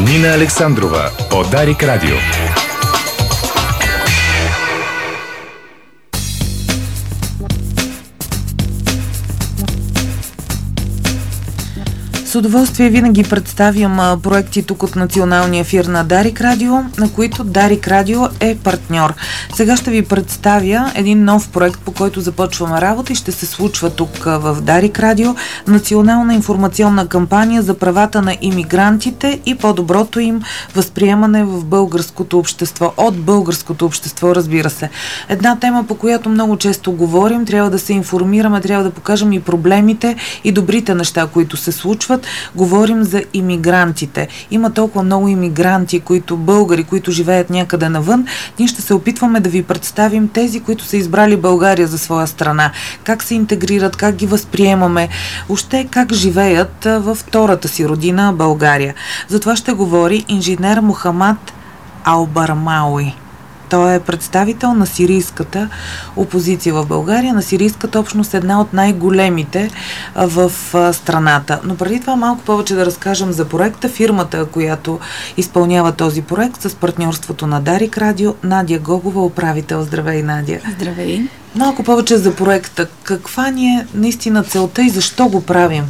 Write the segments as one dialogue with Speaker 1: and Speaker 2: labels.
Speaker 1: Нина Александрова от Дарик Радио.
Speaker 2: С удоволствие винаги представям проекти тук от националния ефир на Дарик Радио, на които Дарик Радио е партньор. Сега ще ви представя един нов проект, по който започваме работа и ще се случва тук в Дарик Радио. Национална информационна кампания за правата на имигрантите и по-доброто им възприемане в българското общество. От българското общество, разбира се. Една тема, по която много често говорим, трябва да се информираме, трябва да покажем и проблемите и добрите неща, които се случват. Говорим за имигрантите. Има толкова много имигранти, българи, които живеят някъде навън. Ние ще се опитваме да ви представим тези, които са избрали България за своя страна. Как се интегрират, как ги възприемаме, въобще как живеят във втората си родина България. За това ще говори инженер Мохамад Албармауи. Той е представител на сирийската опозиция в България, на сирийската общност, една от най-големите в страната. Но преди това малко повече да разкажем за проекта. Фирмата, която изпълнява този проект с партньорството на Дарик Радио, Надя Гогова, управител. Здравей, Надя!
Speaker 3: Здравей!
Speaker 2: Малко повече за проекта. Каква ни е наистина целта и защо го правим?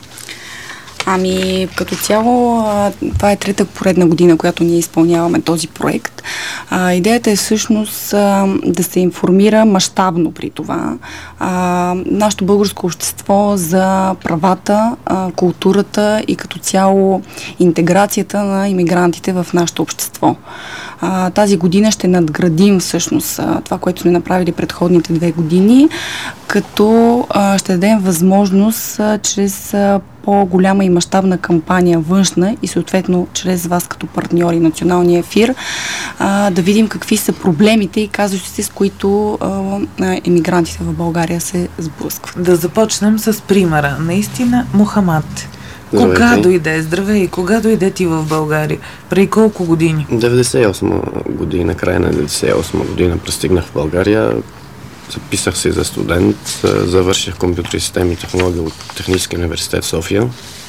Speaker 3: Като цяло, това е трета поредна година, която ние изпълняваме този проект. Идеята е всъщност да се информира мащабно при това нашето българско общество за правата, културата и като цяло интеграцията на имигрантите в нашето общество. Тази година ще надградим всъщност това, което сме направили предходните 2 години, като ще дадем възможност чрез по-голяма и мащабна кампания външна и съответно чрез вас като партньори националния ефир да видим какви са проблемите и казусите, с които емигрантите в България се сблъскват.
Speaker 2: Да започнем с примера. Наистина, Мохамад. Кога дойде? Здравей! Кога дойде ти в България? Преди колко години?
Speaker 4: 98 година, края на 98 година пристигнах в България. Записах се за студент, завърших компютри, системи и технологии от Техническия университет в София.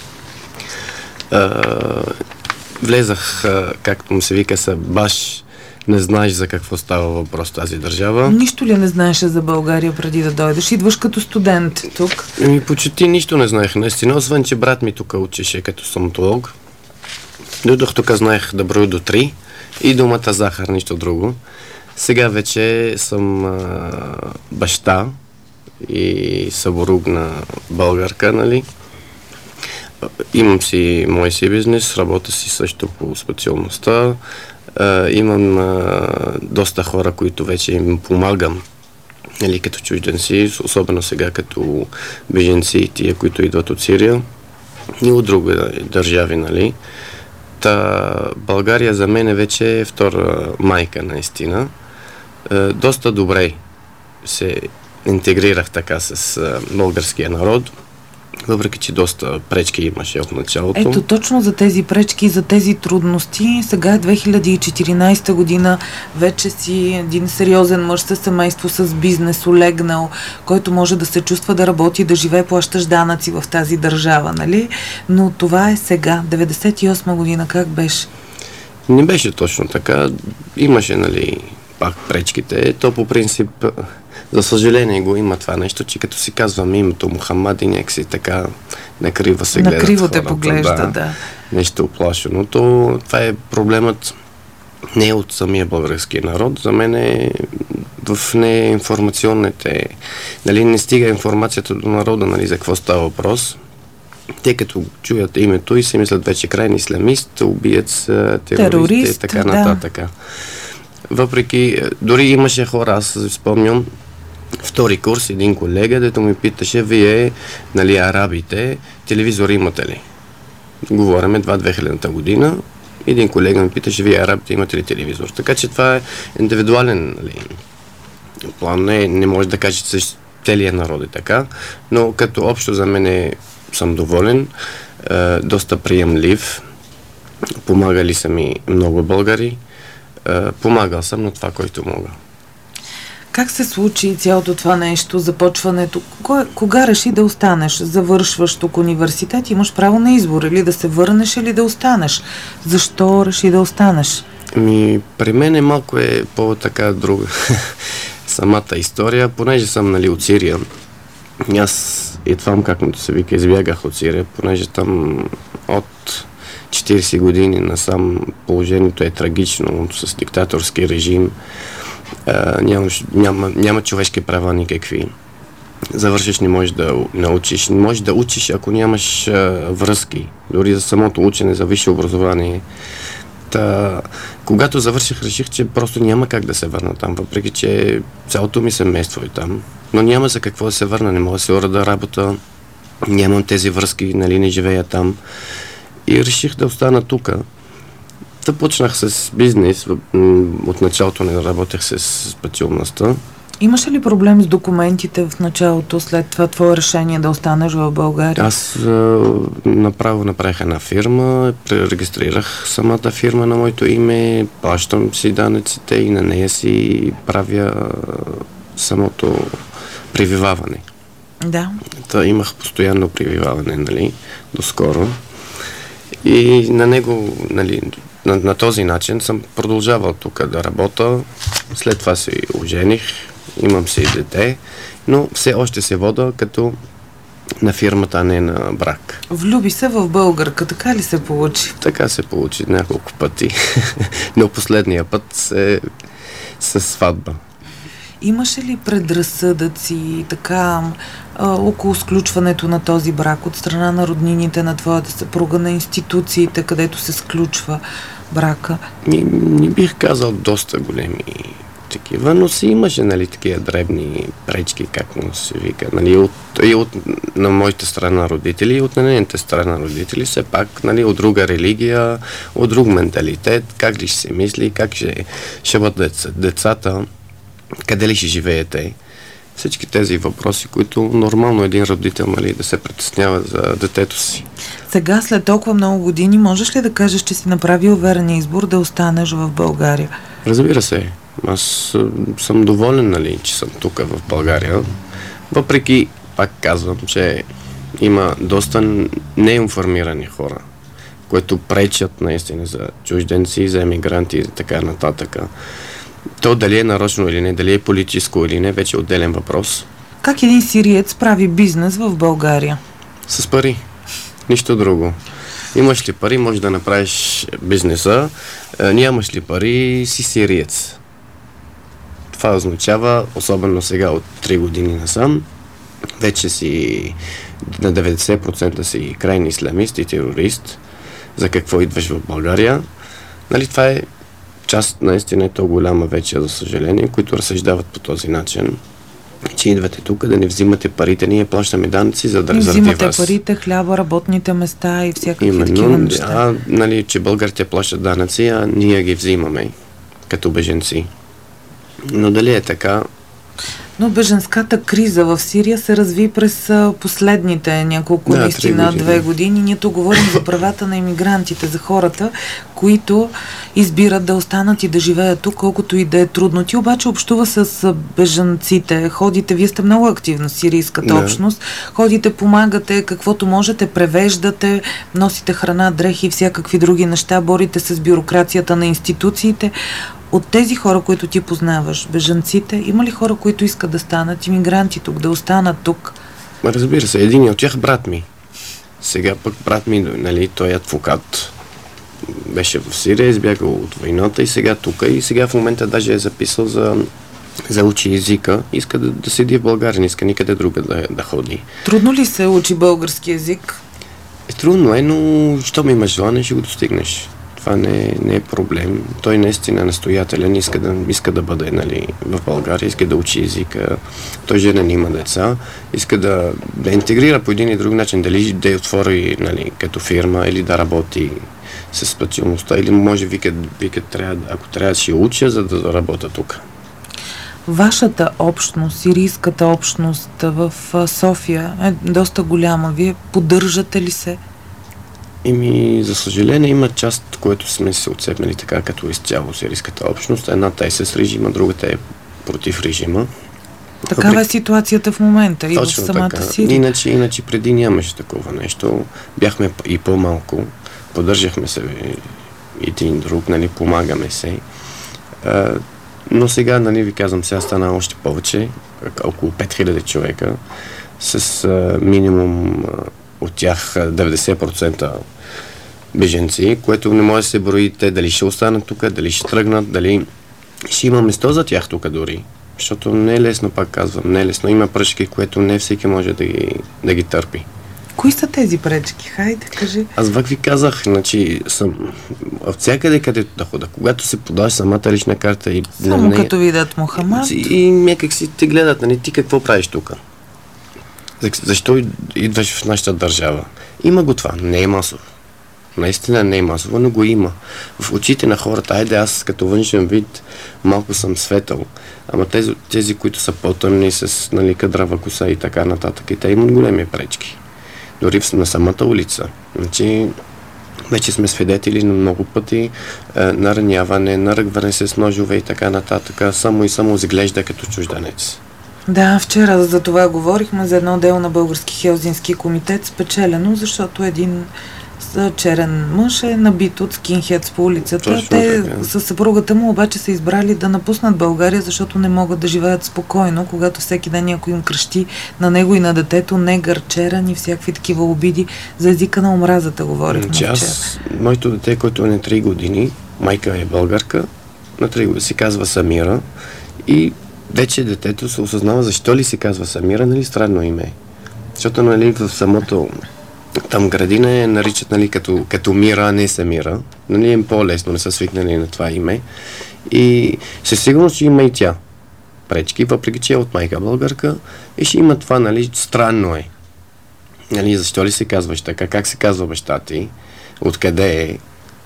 Speaker 4: Влезах, както му се вика, баш не знаеш за какво става въпрос тази държава.
Speaker 2: Нищо ли не знаеше за България преди да дойдеш? Идваш като студент тук?
Speaker 4: Почти нищо не знаех, наистина, освен че брат ми тук учеше като стоматолог. Дойдох тук, знаех да броя до 3 и думата захар, нищо друго. Сега вече съм баща и съпруг на българка, нали? Имам си мой бизнес, работя си също по специалността. Имам доста хора, които вече им помагам, нали, като чужденци, особено сега като беженци и тия, които идват от Сирия и от други държави, нали. България за мен е вече втора майка, наистина. Доста добре се интегрирах така с българския народ, въпреки че доста пречки имаше в началото.
Speaker 2: Ето точно за тези пречки, за тези трудности. Сега е 2014 година, вече си един сериозен мъж със семейство, с бизнес, олегнал, който може да се чувства да работи, да живее, плащаш данъци в тази държава, нали? Но това е сега, 98 година, как беше?
Speaker 4: Не беше точно така. Имаше, нали, пак пречките. То по принцип, за съжаление го има това нещо, че като си казвам името Мохамад и някакси така накриво се гледат.
Speaker 2: Накриво те поглежда, да.
Speaker 4: Нещо оплашено. Това е проблемът не от самия български народ. За мен е в неинформационните, нали, не стига информацията до народа, нали, за какво става въпрос. Те като чуят името и се мислят вече крайни ислямист, убиец, терорист и така нататък. Въпреки, дори имаше хора, аз спомням, втори курс, един колега, дето ми питаше, вие, нали, арабите, телевизор имате ли? Говорим 2000-та година, един колега ми питаше, вие арабите имате ли телевизор? Така че това е индивидуален, нали, план, не може да кажете с целия народ е така, но като общо за мен съм доволен, доста приемлив, помагали са ми много българи, помагал съм на това, което мога.
Speaker 2: Как се случи цялото това нещо, започването? Кога реши да останеш? Завършваш тук университет, имаш право на избор, или да се върнеш, или да останеш. Защо реши да останеш?
Speaker 4: При мен малко е по-така друга самата история, понеже съм, от Сирия. Аз идвам, както се вика, избягах от Сирия, понеже там от 40 години насам положението е трагично, с диктаторски режим. Няма човешки права никакви. Завършиш, не можеш да научиш. Не можеш да учиш, ако нямаш връзки. Дори за самото учене, за висше образование. Когато завърших, реших, че просто няма как да се върна там, въпреки че цялото ми семейство е там. Но няма за какво да се върна, не мога да се урада работа, нямам тези връзки, не живея там. И реших да остана тук. Започнах с бизнес, от началото не работех с пътилността.
Speaker 2: Имаше ли проблем с документите в началото, след това твое решение да останеш в България?
Speaker 4: Аз направих една фирма, пререгистрирах самата фирма на моето име, плащам си данъците и на нея си правя самото прививаване.
Speaker 2: Да.
Speaker 4: Имах постоянно прививаване, доскоро. И на него, на този начин съм продължавал тук да работя. След това се ожених, имам си дете, но все още се вода като на фирмата, а не на брак.
Speaker 2: Влюби се в българка, така ли се получи?
Speaker 4: Така се получи няколко пъти, но последния път със сватба.
Speaker 2: Имаше ли предразсъдъци така около сключването на този брак от страна на роднините на твоята съпруга, на институциите, където се сключва брака?
Speaker 4: Не бих казал доста големи такива, но си имаше такива дребни пречки, как му се вика. На моята страна родители и от нейната страна родители, все пак от друга религия, от друг менталитет, как ли ще се мисли, как ще бъдат децата, къде ли ще живеете. Всички тези въпроси, които нормално един родител да се притеснява за детето си.
Speaker 2: Сега, след толкова много години, можеш ли да кажеш, че си направил верен избор да останеш в България?
Speaker 4: Разбира се. Аз съм доволен, че съм тук в България. Въпреки, пак казвам, че има доста неинформирани хора, които пречат наистина за чужденци, за емигранти и така нататък. То дали е нарочно или не, дали е политическо или не, вече е отделен въпрос.
Speaker 2: Как един сириец прави бизнес в България?
Speaker 4: С пари. Нищо друго. Имаш ли пари, можеш да направиш бизнеса. Нямаш ли пари, си сириец. Това означава, особено сега от 3 години насам, вече си на 90% си крайни ислямист и терорист. За какво идваш в България? Това е част, наистина е то голяма вече, за съжаление, които разсъждават по този начин, че идвате тук да не взимате парите, ние плащаме данъци заради вас.
Speaker 2: Взимате парите, хляба, работните места и всякакви такива неща.
Speaker 4: Че българите плащат данъци, а ние ги взимаме като беженци. Но дали е така?
Speaker 2: Но беженската криза в Сирия се разви през последните няколко, наистина 2 години. Ние тук говорим за правата на имигрантите, за хората, които избират да останат и да живеят тук, колкото и да е трудно. Ти обаче общува с бежанците, ходите, вие сте много активна в сирийската общност, ходите, помагате, каквото можете, превеждате, носите храна, дрехи и всякакви други неща, борите с бюрокрацията на институциите. От тези хора, които ти познаваш, бежанците, има ли хора, които искат да станат имигранти тук, да останат тук?
Speaker 4: Разбира се, един от тях брат ми. Сега пък брат ми, той е адвокат. Беше в Сирия, избягал от войната и сега тук. И сега в момента даже е записал за учи езика. Иска да седи в България, не иска никъде друга да ходи.
Speaker 2: Трудно ли се учи български език?
Speaker 4: Трудно е, но щом имаш желание, ще го достигнеш. Това не е проблем. Той наистина настоятелен, иска да бъде в България, иска да учи езика. Той женен, има деца, иска да интегрира по един и друг начин, дали да отвори като фирма или да работи с специалността, или може вика ако трябва да ще уча, за да работя тук.
Speaker 2: Вашата общност, сирийската общност в София е доста голяма. Вие поддържате ли се?
Speaker 4: За съжаление, има част, което сме се отцепнали така, като изцяло сирийската общност. Едната е с режима, другата е против режима.
Speaker 2: Такава е ситуацията в момента и в самата Сирия.
Speaker 4: Иначе преди нямаше такова нещо. Бяхме и по-малко. Поддържахме се един друг, нали, помагаме се. Но сега, нали, ви казвам, сега стана още повече, около 5000 човека, с минимум от тях 90% беженци, което не може да се брои те дали ще останат тук, дали ще тръгнат, дали ще има место за тях тук дори. Защото не е лесно, пак казвам, не е лесно. Има пречки, което не всеки може да ги търпи.
Speaker 2: Кои са тези пречки? Хайде, кажи.
Speaker 4: Аз ви казах, значи, съм от всякъде където да хода. Когато се подаваш самата лична карта и...
Speaker 2: Само като видят Мохамад.
Speaker 4: И някак си те гледат, нали, ти какво правиш тук? Защо идваш в нашата държава? Има го това, не е масово. Наистина не е масово, но го има. В очите на хората, айде аз като външен вид малко съм светъл, ама тези които са по-тъмни с, нали, кадрава коса и така нататък, и те имат големи пречки. Дори на самата улица. Значи, вече сме свидетели на много пъти нараняване, наръгване с ножове и така нататък, само изглежда като чужденец.
Speaker 2: Да, вчера за това говорихме за едно дело на Български хелзински комитет, спечелено, защото един черен мъж е набит от скинхедс по улицата.
Speaker 4: Точно
Speaker 2: те
Speaker 4: така.
Speaker 2: със съпругата му обаче са избрали да напуснат България, защото не могат да живеят спокойно, когато всеки ден някой им крещи на него и на детето негър, черен и всякакви такива обиди. За езика на омразата говорихме вчера.
Speaker 4: Моето дете, който е на 3 години, майка е българка, на 3 години се казва Самира и вече детето се осъзнава защо ли се казва Самира, нали, странно име. Защото, нали, в самото там градина я наричат, нали, като Мира, а не Самира. Нали, е по-лесно, не са свикнали на това име. И със сигурност ще има и тя пречки, въпреки че е от майка българка, и ще има това, нали, странно е. Нали, защо ли се казваш така, как се казва баща ти, откъде е.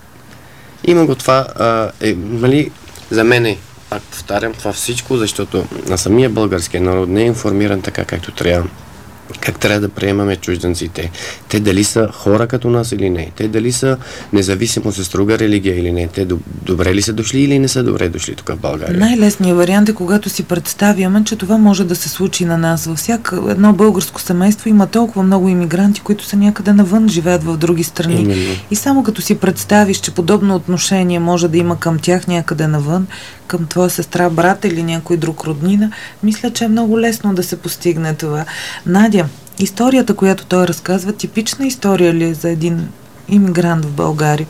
Speaker 4: Има го това, нали, за мен е, пак повтарям, това всичко, защото на самия българския народ не е информиран така, както трябва. Как трябва да приемаме чужденците? Те дали са хора като нас или не? Те дали са независимо с друга религия или не? Те добре ли са дошли или не са добре дошли тук в България?
Speaker 2: Най-лесният вариант е, когато си представяме, че това може да се случи на нас. Във всяко едно българско семейство има толкова много имигранти, които са някъде навън, живеят в други страни.
Speaker 4: Именно.
Speaker 2: И само като си представиш, че подобно отношение може да има към тях някъде навън, към твоя сестра, брат или някой друг роднина, мисля, че е много лесно да се постигне това. Надя, историята, която той разказва, типична история ли е за един имигрант в България?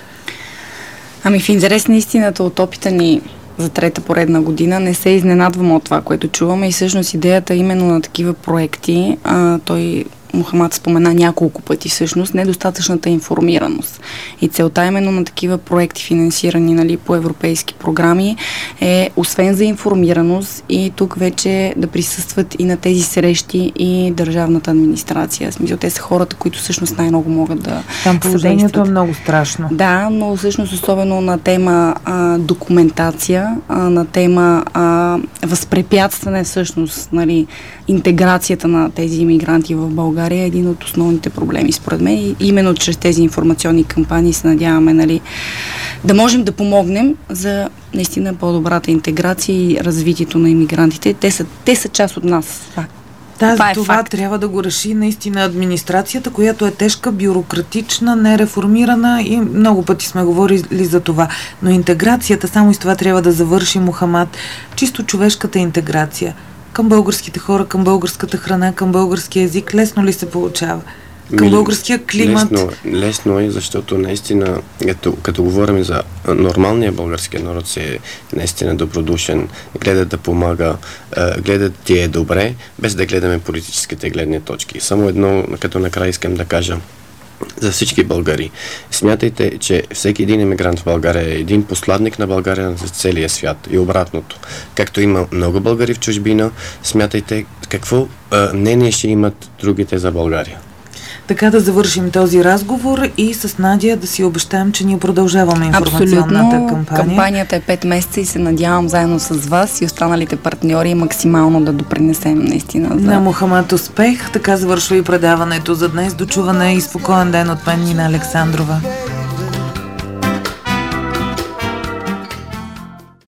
Speaker 3: Ами в интерес на истината от опита ни за трета поредна година не се изненадваме от това, което чуваме, и всъщност идеята именно на такива проекти, той Мохамад спомена няколко пъти всъщност, недостатъчната информираност. И целта именно на такива проекти, финансирани, нали, по европейски програми, е освен за информираност и тук вече да присъстват и на тези срещи и държавната администрация. В смисъл, те са хората, които всъщност най-много могат да
Speaker 2: там положението е много страшно.
Speaker 3: Да, но всъщност особено на тема документация, на тема възпрепятстване всъщност, нали, интеграцията на тези имигранти в България е един от основните проблеми според мен, и именно чрез тези информационни кампании се надяваме, нали, да можем да помогнем за наистина по-добрата интеграция и развитието на имигрантите. Те са част от нас.
Speaker 2: Това трябва да го реши наистина администрацията, която е тежка, бюрократична, нереформирана, и много пъти сме говорили за това. Но интеграцията, само и с това трябва да завърши Мохамад, чисто човешката интеграция към българските хора, към българската храна, към българския език, лесно ли се получава? Към българския климат?
Speaker 4: Лесно е, защото наистина, като говорим за нормалния български народ, си е наистина добродушен, гледа да помага, гледа ти е добре, без да гледаме политическите гледни точки. Само едно, като накрая искам да кажа за всички българи. Смятайте, че всеки един емигрант в България е един посланник на България за целия свят и обратното. Както има много българи в чужбина, смятайте какво мнение ще имат другите за България.
Speaker 2: Така да завършим този разговор и с Надя да си обещаем, че ние продължаваме информационната кампания.
Speaker 3: Кампанията е 5 месеца и се надявам заедно с вас и останалите партньори максимално да допринесем наистина.
Speaker 2: На Мохамад успех. Така завършва и предаването за днес. Дочуване и спокоен ден от мен, Нина Александрова.